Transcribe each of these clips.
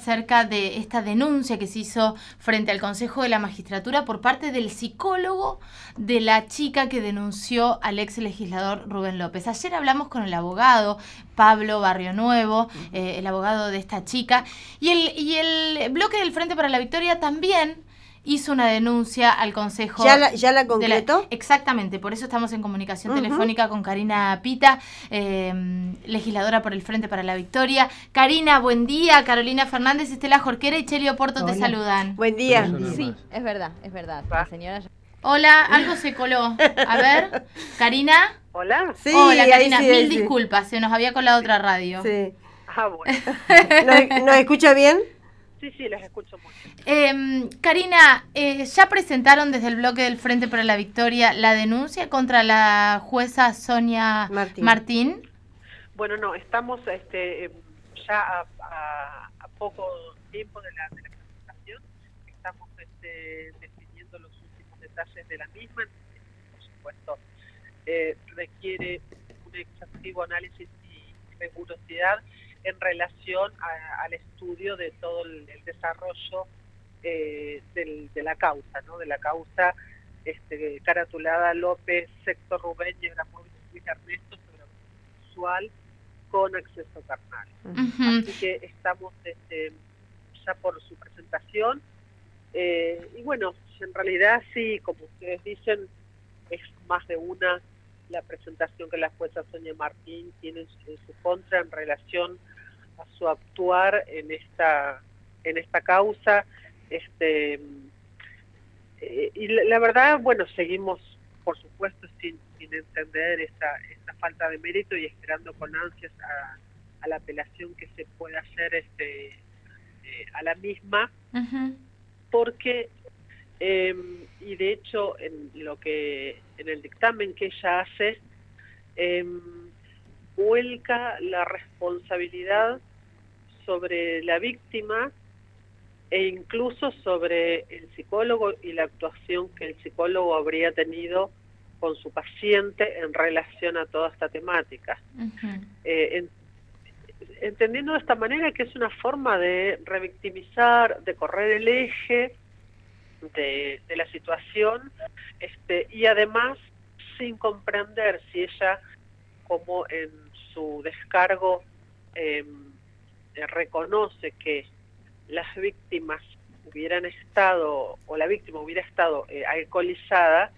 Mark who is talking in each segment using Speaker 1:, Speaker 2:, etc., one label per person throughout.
Speaker 1: acerca de esta denuncia que se hizo frente al Consejo de la Magistratura por parte del psicólogo de la chica que denunció al ex legislador Rubén López. Ayer hablamos con el abogado Pablo Barrionuevo, el abogado de esta chica, y el bloque del Frente para la Victoria también hizo una denuncia al Consejo.
Speaker 2: ¿Ya la concretó?
Speaker 1: Exactamente, por eso estamos en comunicación telefónica con Karina Pita, legisladora por el Frente para la Victoria. Karina, buen día. Carolina Fernández, Estela Jorquera y Chelio Porto te saludan.
Speaker 2: Buen día.
Speaker 3: Sí, es verdad. La señora...
Speaker 1: Hola, algo se coló. A ver, Karina.
Speaker 4: Hola.
Speaker 2: Sí,
Speaker 1: hola, Karina,
Speaker 2: sí,
Speaker 1: mil disculpas, se nos había colado otra radio.
Speaker 2: Sí.
Speaker 4: Bueno.
Speaker 2: ¿Nos escucha bien?
Speaker 4: Sí, las escucho mucho.
Speaker 1: Karina, ¿ya presentaron desde el bloque del Frente para la Victoria la denuncia contra la jueza Sonia Martín?
Speaker 4: Bueno, no, estamos ya a poco tiempo de la presentación. Estamos definiendo los últimos detalles de la misma. Por supuesto, requiere un exhaustivo análisis y rigurosidad en relación al estudio de todo el desarrollo de la causa, ¿no? De la causa caratulada López, Sector Rubén y Luis Ernesto sobre abuso sexual con acceso carnal. Así que estamos ya por su presentación y bueno, en realidad sí, como ustedes dicen, es más de una la presentación que la jueza Sonia Martín tiene en su contra en relación a su actuar en esta causa. Y la verdad, bueno, seguimos, por supuesto, sin entender esta falta de mérito y esperando con ansias a la apelación que se pueda hacer a la misma, porque y de hecho en el dictamen que ella hace vuelca la responsabilidad sobre la víctima e incluso sobre el psicólogo y la actuación que el psicólogo habría tenido con su paciente en relación a toda esta temática. Entendiendo de esta manera que es una forma de revictimizar, de correr el eje de la situación, y además sin comprender si ella, como en su descargo reconoce que las víctimas hubieran estado, o la víctima hubiera estado alcoholizada,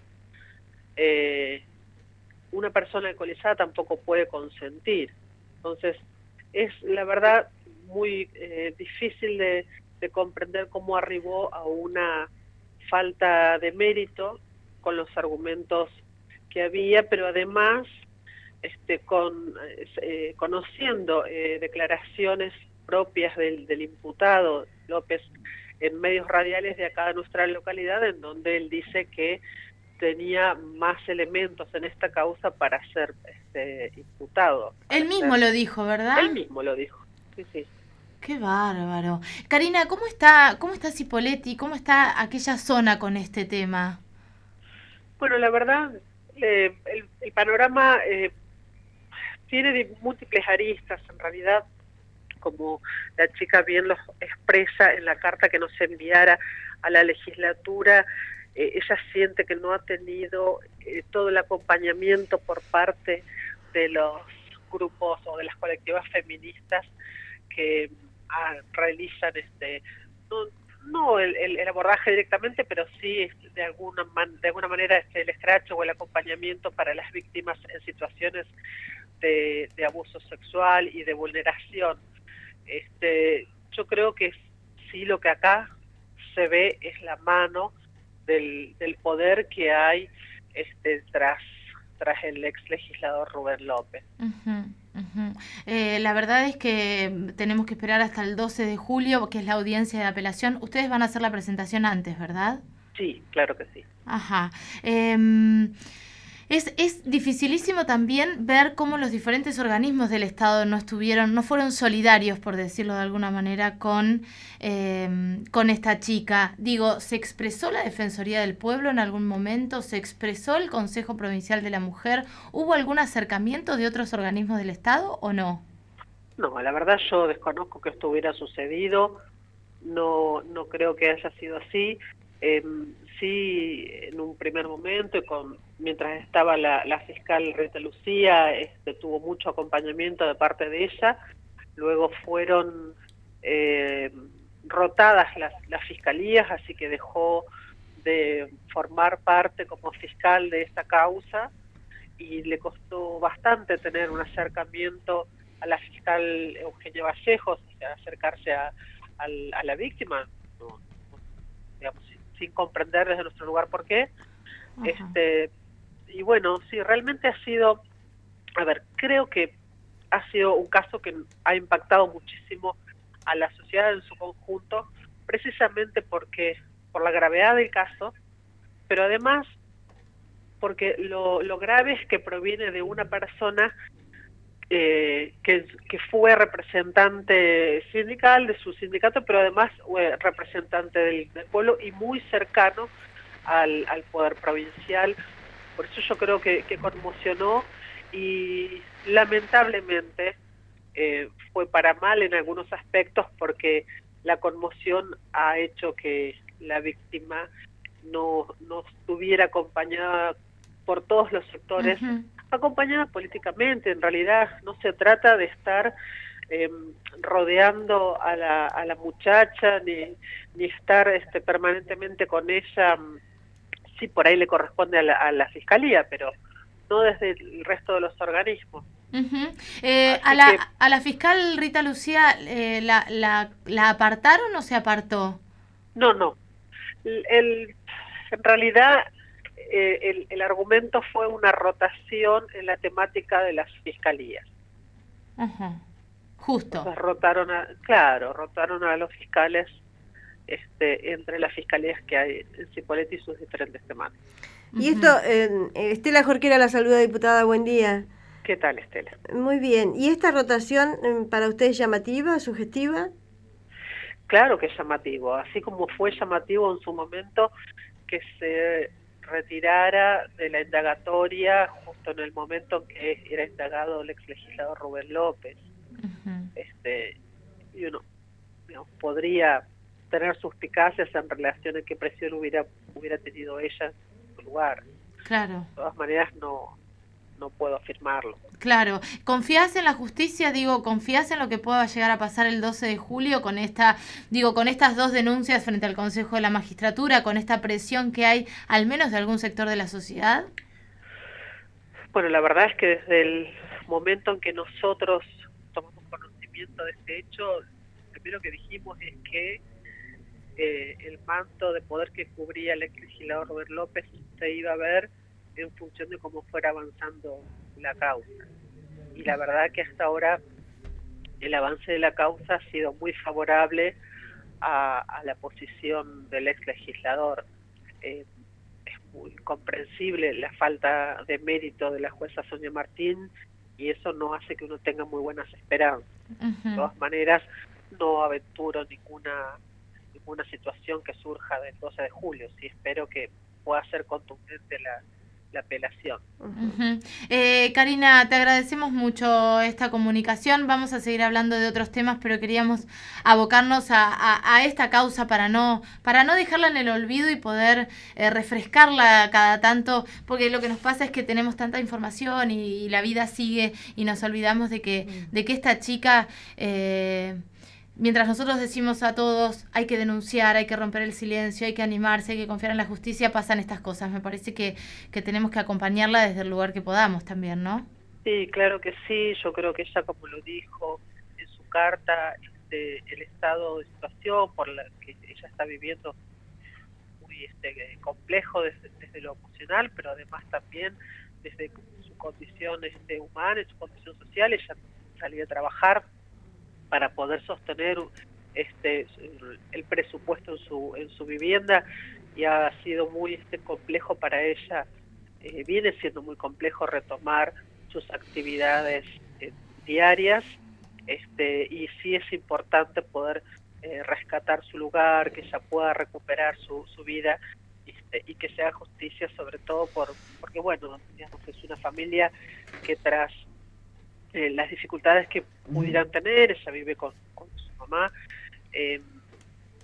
Speaker 4: una persona alcoholizada tampoco puede consentir. Entonces, es la verdad muy difícil de comprender cómo arribó a una falta de mérito con los argumentos que había, pero además conociendo declaraciones propias del imputado López en medios radiales de acá de nuestra localidad, en donde él dice que tenía más elementos en esta causa para ser imputado.
Speaker 1: Él mismo lo dijo, ¿verdad?
Speaker 4: Él mismo lo dijo, sí.
Speaker 1: Qué bárbaro. Karina, ¿cómo está Cipolletti? ¿Cómo está aquella zona con este tema?
Speaker 4: Bueno, la verdad, el panorama tiene múltiples aristas, en realidad, como la chica bien lo expresa en la carta que nos enviara a la legislatura. Ella siente que no ha tenido todo el acompañamiento por parte de los grupos o de las colectivas feministas que realizan no el abordaje directamente, pero sí de alguna manera el escracho o el acompañamiento para las víctimas en situaciones de abuso sexual y de vulneración. Yo creo que sí, lo que acá se ve es la mano del poder que hay tras el ex legislador Rubén López.
Speaker 1: La verdad es que tenemos que esperar hasta el 12 de julio, que es la audiencia de apelación. Ustedes van a hacer la presentación antes, ¿verdad?
Speaker 4: Sí, claro que sí.
Speaker 1: Ajá. Es dificilísimo también ver cómo los diferentes organismos del Estado no fueron solidarios, por decirlo de alguna manera, con esta chica. Digo, ¿se expresó la Defensoría del Pueblo en algún momento? ¿Se expresó el Consejo Provincial de la Mujer? ¿Hubo algún acercamiento de otros organismos del Estado o no?
Speaker 4: No, la verdad yo desconozco que esto hubiera sucedido. no creo que haya sido así. Sí, en un primer momento, mientras estaba la fiscal Rita Lucía, tuvo mucho acompañamiento de parte de ella. Luego fueron rotadas las fiscalías, así que dejó de formar parte como fiscal de esta causa, y le costó bastante tener un acercamiento a la fiscal Eugenia Vallejos, o sea, acercarse a la víctima, digamos, sin comprender desde nuestro lugar por qué. Y bueno, sí, realmente ha sido, creo que ha sido un caso que ha impactado muchísimo a la sociedad en su conjunto, precisamente por la gravedad del caso, pero además porque lo grave es que proviene de una persona que fue representante sindical de su sindicato, pero además representante del pueblo y muy cercano al poder provincial. Por eso yo creo que conmocionó, y lamentablemente fue para mal en algunos aspectos, porque la conmoción ha hecho que la víctima no estuviera acompañada por todos los sectores, acompañada políticamente. En realidad no se trata de estar rodeando a la muchacha, ni estar permanentemente con ella, sí, por ahí le corresponde a la fiscalía, pero no desde el resto de los organismos.
Speaker 1: A la fiscal Rita Lucía, ¿la apartaron o se apartó?
Speaker 4: No. En realidad el argumento fue una rotación en la temática de las fiscalías.
Speaker 1: Justo.
Speaker 4: Entonces rotaron a los fiscales entre las fiscalías que hay en Cipolletti y sus diferentes temáticas.
Speaker 2: Y esto, Estela Jorquera la saluda, diputada, buen día.
Speaker 4: ¿Qué tal, Estela?
Speaker 2: Muy bien. ¿Y esta rotación para usted es llamativa, sugestiva?
Speaker 4: Claro que es llamativo, así como fue llamativo en su momento que se retirara de la indagatoria justo en el momento en que era indagado el ex legislador Rubén López. Y uno, digamos, podría tener suspicacias en relación a qué presión hubiera tenido ella en su lugar.
Speaker 1: Claro.
Speaker 4: De todas maneras no puedo afirmarlo.
Speaker 1: Claro. ¿Confías en la justicia? ¿Confías en lo que pueda llegar a pasar el 12 de julio con estas dos denuncias frente al Consejo de la Magistratura, con esta presión que hay, al menos de algún sector de la sociedad?
Speaker 4: Bueno, la verdad es que desde el momento en que nosotros tomamos conocimiento de este hecho, lo primero que dijimos es que el manto de poder que cubría el ex legislador Robert López se iba a ver en función de cómo fuera avanzando la causa. Y la verdad que hasta ahora el avance de la causa ha sido muy favorable a la posición del ex legislador. Es muy comprensible la falta de mérito de la jueza Sonia Martín, y eso no hace que uno tenga muy buenas esperanzas. De todas maneras, no aventuro ninguna situación que surja del 12 de julio. Sí espero que pueda ser contundente la apelación.
Speaker 1: Karina, te agradecemos mucho esta comunicación. Vamos a seguir hablando de otros temas, pero queríamos abocarnos a esta causa para no dejarla en el olvido y poder refrescarla cada tanto, porque lo que nos pasa es que tenemos tanta información y la vida sigue y nos olvidamos de que esta chica... Mientras nosotros decimos a todos hay que denunciar, hay que romper el silencio, hay que animarse, hay que confiar en la justicia, pasan estas cosas. Me parece que tenemos que acompañarla desde el lugar que podamos también, ¿no?
Speaker 4: Sí, claro que sí. Yo creo que ella, como lo dijo en su carta, el estado de situación por la que ella está viviendo muy complejo desde lo emocional, pero además también desde su condición humana, su condición social. Ella salió a trabajar para poder sostener el presupuesto en su vivienda, y ha sido muy complejo para ella, viene siendo muy complejo retomar sus actividades diarias, y sí es importante poder rescatar su lugar, que ella pueda recuperar su vida, y que se haga justicia, sobre todo porque bueno, digamos, es una familia que tras las dificultades que pudieran tener, ella vive con su mamá,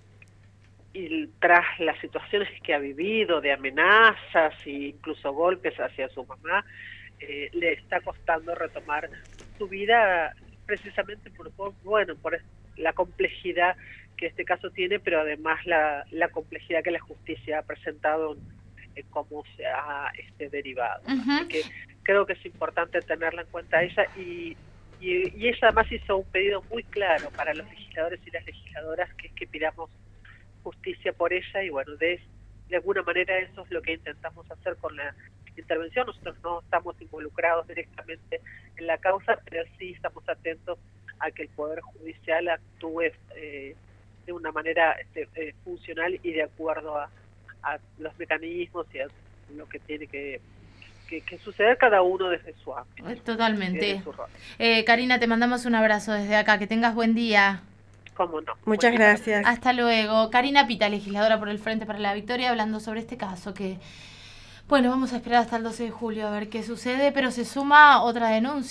Speaker 4: y tras las situaciones que ha vivido de amenazas e incluso golpes hacia su mamá, le está costando retomar su vida precisamente por la complejidad que este caso tiene, pero además la complejidad que la justicia ha presentado en cómo se ha derivado. Así que creo que es importante tenerla en cuenta a ella y ella además hizo un pedido muy claro para los legisladores y las legisladoras, que es que pidamos justicia por ella, y bueno, de alguna manera eso es lo que intentamos hacer con la intervención. Nosotros no estamos involucrados directamente en la causa, pero sí estamos atentos a que el Poder Judicial actúe de una manera funcional y de acuerdo a los mecanismos y a lo que tiene que suceder cada uno desde su ámbito.
Speaker 1: Totalmente.
Speaker 4: Desde su rol.
Speaker 1: Karina, te mandamos un abrazo desde acá, que tengas buen día.
Speaker 4: Cómo no.
Speaker 2: Muchas gracias.
Speaker 1: Hasta luego. Karina Pita, legisladora por el Frente para la Victoria, hablando sobre este caso que, bueno, vamos a esperar hasta el 12 de julio a ver qué sucede, pero se suma otra denuncia.